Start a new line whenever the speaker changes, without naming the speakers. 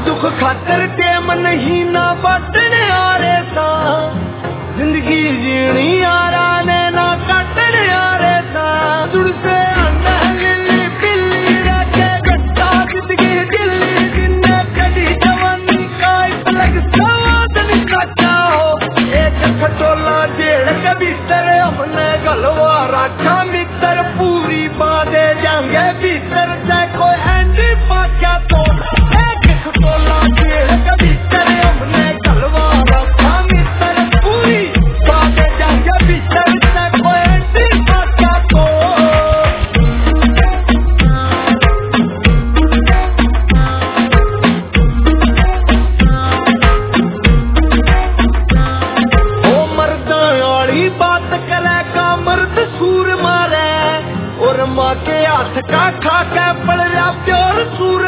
दुख खातर टेम नहीं ना बटने आ रे सा, जिंदगी जीनी यारा ने ना कटने आ रे सा। तुड़से अंडा गिल्ली पिल्ली रखे गट्टा जिंदगी दिल्ली जिन्ने कदी जवानी का पलक सवाद निकाचा हो। एक खटोला जेड़ के भीतर हमने गलवा रखा मित्र, पूरी बातें जाएंगे भीतर से कोई एंडी पाचा तो। एक खटोला जेड़ के भीतर हमने गलवा रखा मित्र, पूरी बातें जाएंगे भीतर से कोई एंडी पाचा तो। ओ मर्दा वाली बात करे का मर्द सूर मारे, और माँ के हाथ का खा के पड़ जा प्योर सूर